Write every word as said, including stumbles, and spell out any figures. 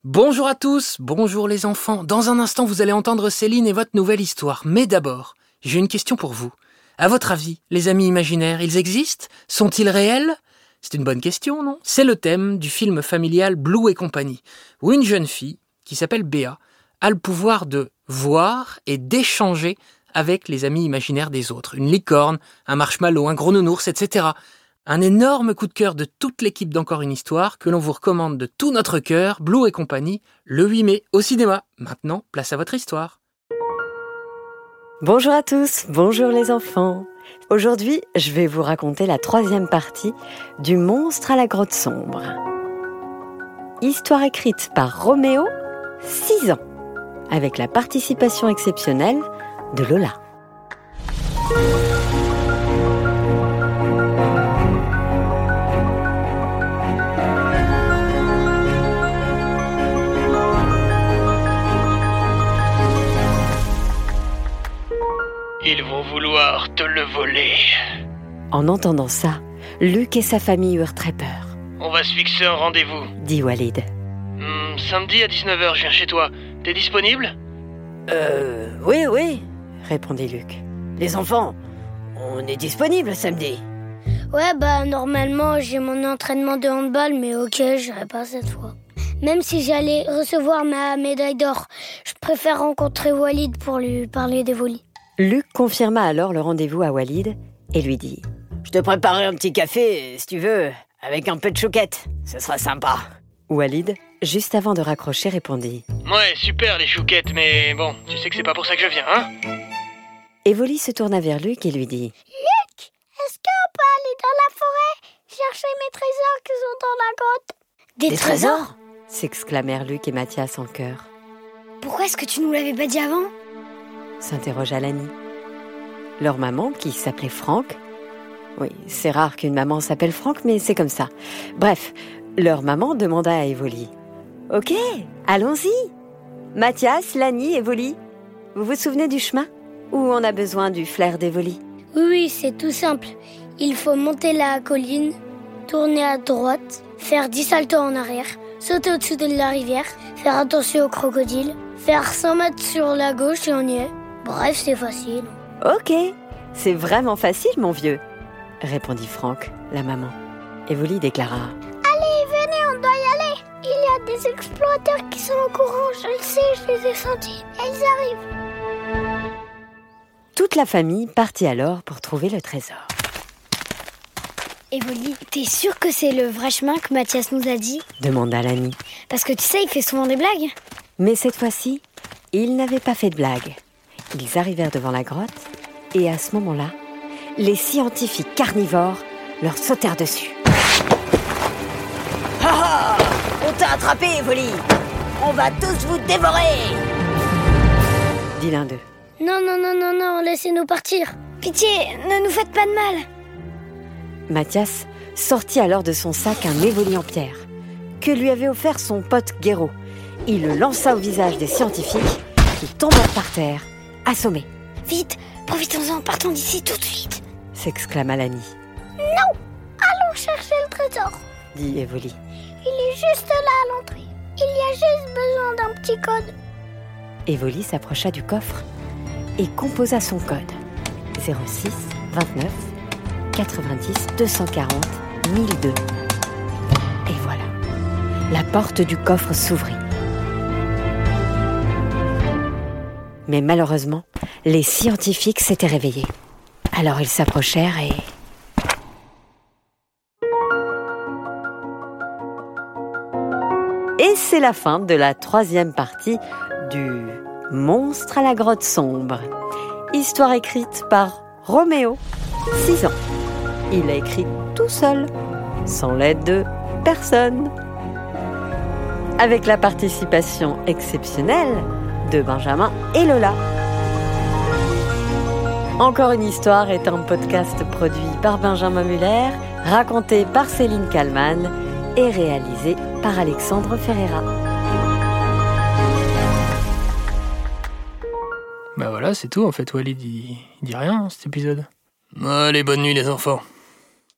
Bonjour à tous, bonjour les enfants. Dans un instant, vous allez entendre Céline et votre nouvelle histoire. Mais d'abord, j'ai une question pour vous. À votre avis, les amis imaginaires, ils existent ? Sont-ils réels ? C'est une bonne question, non ? C'est le thème du film familial Blue et compagnie, où une jeune fille, qui s'appelle Béa, a le pouvoir de voir et d'échanger avec les amis imaginaires des autres. Une licorne, un marshmallow, un gros nounours, et cetera. Un énorme coup de cœur de toute l'équipe d'Encore une histoire que l'on vous recommande de tout notre cœur, Blue et compagnie, le huit mai au cinéma. Maintenant, place à votre histoire. Bonjour à tous, bonjour les enfants. Aujourd'hui, je vais vous raconter la troisième partie du Monstre à la grotte sombre. Histoire écrite par Roméo, six ans, avec la participation exceptionnelle de Lola. Ils vont vouloir te le voler. En entendant ça, Luc et sa famille eurent très peur. On va se fixer un rendez-vous. Dit Walid. Hmm, samedi à dix-neuf heures, je viens chez toi. T'es disponible ? Euh, oui, oui, répondit Luc. Les enfants, on est disponible samedi. Ouais, bah normalement j'ai mon entraînement de handball, mais ok, j'irai pas cette fois. Même si j'allais recevoir ma médaille d'or, je préfère rencontrer Walid pour lui parler des volis. Luc confirma alors le rendez-vous à Walid et lui dit « Je te préparerai un petit café, si tu veux, avec un peu de chouquette. Ce sera sympa. » Walid, juste avant de raccrocher, répondit « Ouais, super les chouquettes, mais bon, tu sais que c'est pas pour ça que je viens, hein ?» Evoli se tourna vers Luc et lui dit « Luc, est-ce qu'on peut aller dans la forêt chercher mes trésors qui sont dans la grotte ?»« Des, Des trésors, trésors ?» s'exclamèrent Luc et Mathias en chœur. « Pourquoi est-ce que tu nous l'avais pas dit avant ?» s'interrogea Lani. Leur maman, qui s'appelait Franck, oui, c'est rare qu'une maman s'appelle Franck, mais c'est comme ça. Bref, leur maman demanda à Evoli. « Ok, allons-y. Mathias, Lani, Evoli, vous vous souvenez du chemin ? Ou on a besoin du flair d'Evoli ? » Oui, oui, c'est tout simple. Il faut monter la colline, tourner à droite, faire dix saltos en arrière, sauter au-dessus de la rivière, faire attention aux crocodiles, faire cent mètres sur la gauche et on y est. Bref, c'est facile. Ok, c'est vraiment facile, mon vieux, répondit Franck, la maman. Evoli déclara. Allez, venez, on doit y aller. Il y a des explorateurs qui sont au courant, je le sais, je les ai sentis. Ils arrivent. Toute la famille partit alors pour trouver le trésor. Evoli, t'es sûre que c'est le vrai chemin que Mathias nous a dit ? Demanda Lani. Parce que tu sais, il fait souvent des blagues. Mais cette fois-ci, il n'avait pas fait de blague. Ils arrivèrent devant la grotte et à ce moment-là, les scientifiques carnivores leur sautèrent dessus. « Ha ha ! On t'a attrapé, Evoli ! On va tous vous dévorer !» dit l'un d'eux. « Non, non, non, non, non, laissez-nous partir. Pitié, ne nous faites pas de mal. » Mathias sortit alors de son sac un Evoli en pierre que lui avait offert son pote Guéraud. Il le lança au visage des scientifiques qui tombèrent par terre, assommés. « Vite, profitons-en, partons d'ici tout de suite !» s'exclama Lani. « Non, allons chercher le trésor !» dit Evoli. « Il est juste là à l'entrée. Il y a juste besoin d'un petit code. » Evoli s'approcha du coffre et composa son code. zéro six vingt-neuf quatre-vingt-dix deux cent quarante mille deux. Et voilà, la porte du coffre s'ouvrit. Mais malheureusement, les scientifiques s'étaient réveillés. Alors ils s'approchèrent et... Et c'est la fin de la troisième partie du Monstre à la grotte sombre. Histoire écrite par Roméo, six ans. Il a écrit tout seul, sans l'aide de personne. Avec la participation exceptionnelle de Benjamin et Lola. Encore une histoire est un podcast produit par Benjamin Muller, raconté par Céline Kallmann et réalisé par Alexandre Ferreira. Bah voilà, c'est tout en fait, Walid, il, il dit rien dans cet épisode. Allez, bonne nuit les enfants.